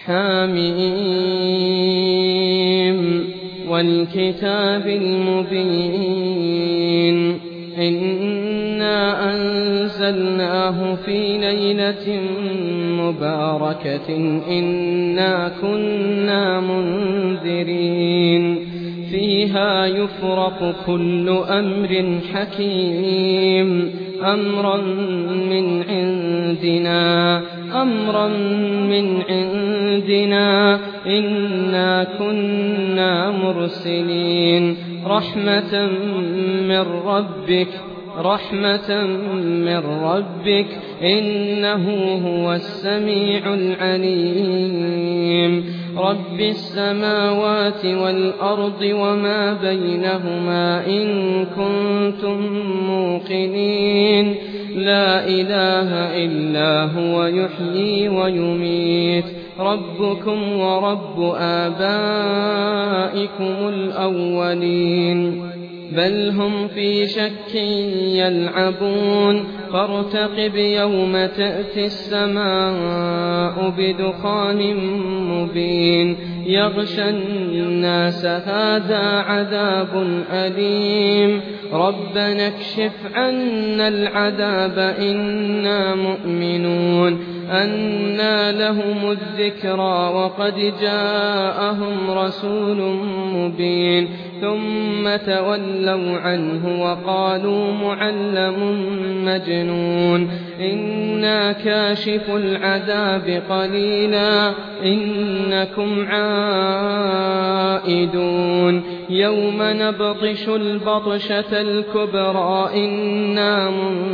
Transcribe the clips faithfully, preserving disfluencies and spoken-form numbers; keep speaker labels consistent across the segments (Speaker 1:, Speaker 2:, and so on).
Speaker 1: حم والكتاب المبين إنا أنزلناه في ليلة مباركة إنا كنا منذرين فيها يفرق كل أمر حكيم أمرا من عندنا أمرا من عندنا إنا كنا مرسلين رحمة من ربك رحمة من ربك إنه هو السميع العليم رب السماوات والأرض وما بينهما إن كنتم موقنين لا إله إلا هو يحيي ويميت ربكم ورب آبائكم الأولين بل هم في شك يلعبون فارتقب يوم تأتي السماء بدخان مبين يغشى الناس هذا عذاب أليم ربنا اكشف عنا العذاب إنا مؤمنون أنى لهم الذكرى وقد جاءهم رسول مبين ثم تولوا عنه وقالوا معلم مجنون إنا كاشف العذاب قليلا إنكم عائدون يوم نبطش البطشة الكبرى إنا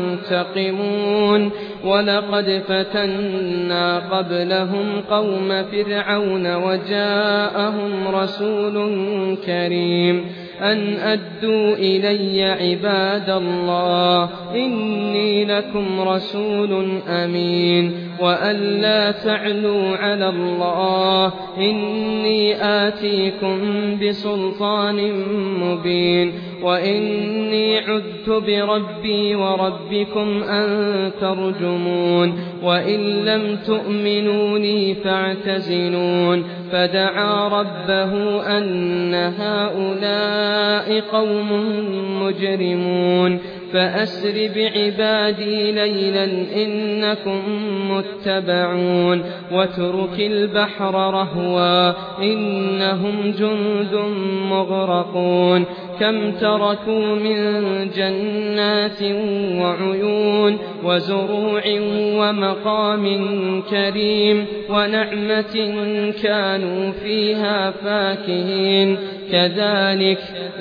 Speaker 1: منتقمون ولقد فتنا قبلهم قوم فرعون وجاءهم رسول كريم أن أدوا إلي عباد الله إني لكم رسول أمين وأن لا تعلوا على الله إني آتيكم بسلطان مبين وإني عذت بربي وربكم أن ترجمون وإن لم تؤمنوا لي فاعتزلون فدعا ربه أن هؤلاء قوم مجرمون فأسر بعبادي ليلا إنكم متبعون واترك البحر رهوا إنهم جند مغرقون كم تركوا من جنات وعيون وزروع ومقام كريم ونعمة كانوا فيها فاكهين كذلك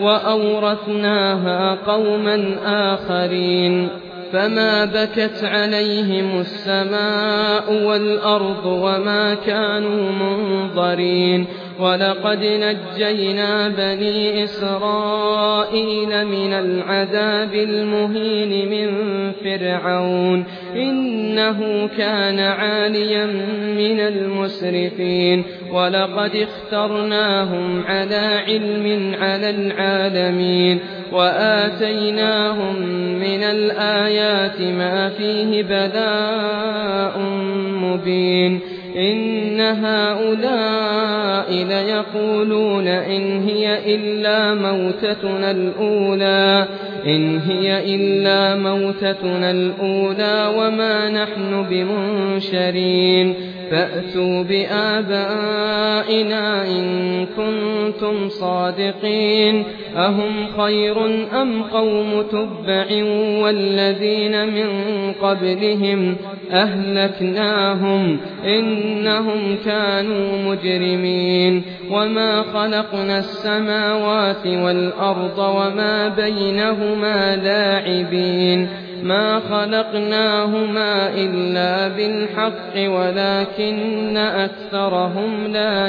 Speaker 1: وأورثناها قوما آخرين فما بكت عليهم السماء والأرض وما كانوا منظرين ولقد نجينا بني إسرائيل من العذاب المهين من فرعون إنه كان عاليا من المسرفين ولقد اخترناهم على علم على العالمين وآتيناهم من الآيات ما فيه بلاء مبين إن هؤلاء ليقولون إن هي إلا موتتنا الأولى إن هي إلا موتتنا الأولى وما نحن بمنشرين فأتوا بآبائنا إن كنتم صادقين أهم خير أم قوم تبع والذين من قبلهم أهلكناهم إنهم كانوا مجرمين وما خلقنا السماوات والأرض وما بينهما لاعبين ما خلقناهما إلا بالحق ولكن أكثرهم لا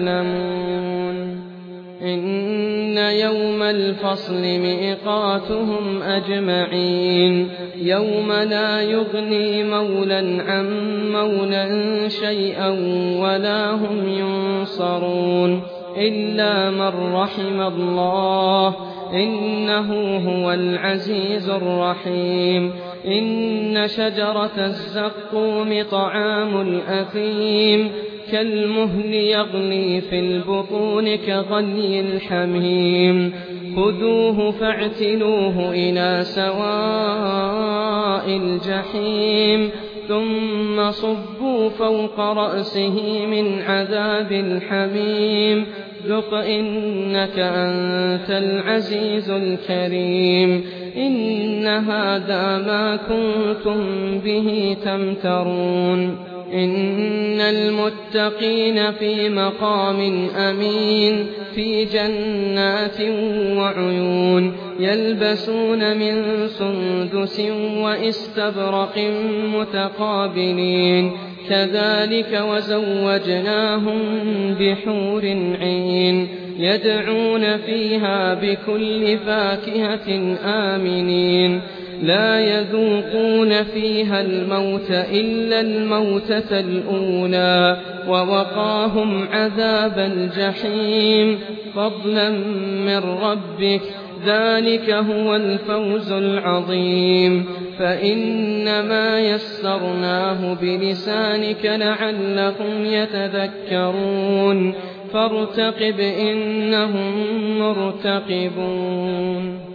Speaker 1: يعلمون إن يوم الفصل ميقاتهم أجمعين يوم لا يغني مولى عن مولى شيئا ولا هم ينصرون إلا من رحم الله إنه هو العزيز الرحيم إن شجرة الزقوم طعام الأثيم كالمهل يغلي في البطون كغلي الحميم خذوه فاعتلوه إلى سواء الجحيم ثم صبوا فوق رأسه من عذاب الحميم ذق إنك أنت العزيز الكريم إن هذا ما كنتم به تمترون إن المتقين في مقام أمين في جنات وعيون يلبسون من سندس وإستبرق متقابلين كذلك وزوجناهم بحور عين يدعون فيها بكل فاكهة آمنين لا يذوقون فيها الموت إلا الموتة الأولى ووقاهم عذاب الجحيم فضلا من ربك ذلك هو الفوز العظيم فإنما يسرناه بلسانك لعلهم يتذكرون فارتقب إنهم مرتقبون